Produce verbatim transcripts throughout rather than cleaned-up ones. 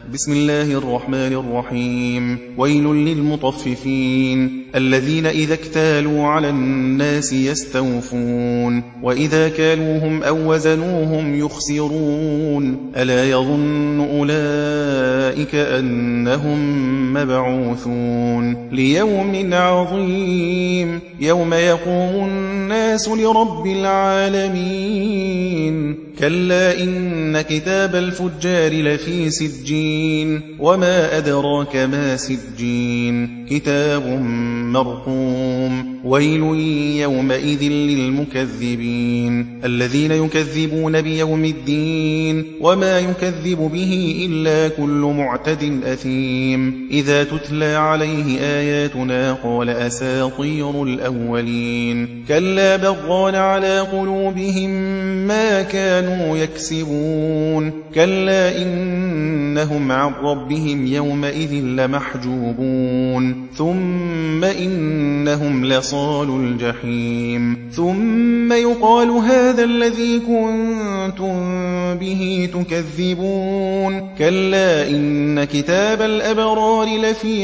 بسم الله الرحمن الرحيم. ويل للمطففين الذين إذا اكتالوا على الناس يستوفون وإذا كالوهم أو وزنوهم يخسرون ألا يظن أولئك أنهم مبعوثون ليوم عظيم يوم يقوم الناس لرب العالمين كلا إن كتاب الفجار لفي سجين وما أدراك ما سجين كتاب مرقوم ويل يومئذ للمكذبين الذين يكذبون بيوم الدين وما يكذب به إلا كل معتد أثيم إذا تتلى عليه آياتنا قال أساطير الأولين كلا بغان على قلوبهم ما كانوا يكسبون كلا إنهم عن ربهم يومئذ لمحجوبون ثم إنهم لصال الجحيم ثم يقال هذا الذي كنتم به تكذبون كلا إن كتاب الأبرار لفي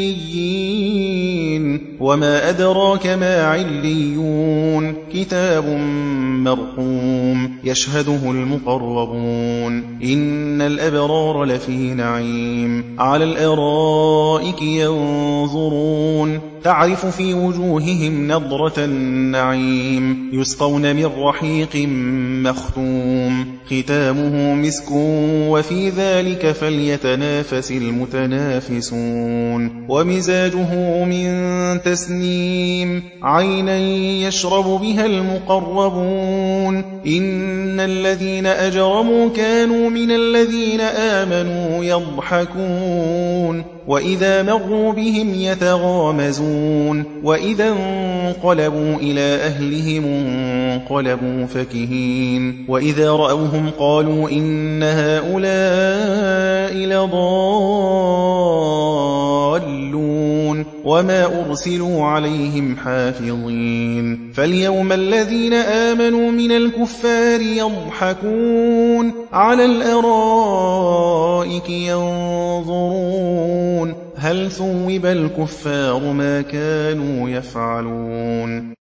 عليين وما أدراك ما عليون كتاب مرقوم يشهده المقربون إن الأبرار لفي نعيم على الأرائك ينظرون تعرف في وجوههم نضرة النعيم يسقون من رحيق مختوم ختامه مسك وفي ذلك فليتنافس المتنافسون ومزاجه من تسنيم عينا يشرب بها المقربون إن الذين أجرموا كانوا من الذين آمنوا يضحكون وإذا مروا بهم يتغامزون وإذا انقلبوا إلى أهلهم انقلبوا فكهين وإذا رأوهم قالوا إن هؤلاء لضالون وما أرسلوا عليهم حافظين فاليوم الذين آمنوا من الكفار يضحكون على الأرائك ينظرون هل ثوب الكفار ما كانوا يفعلون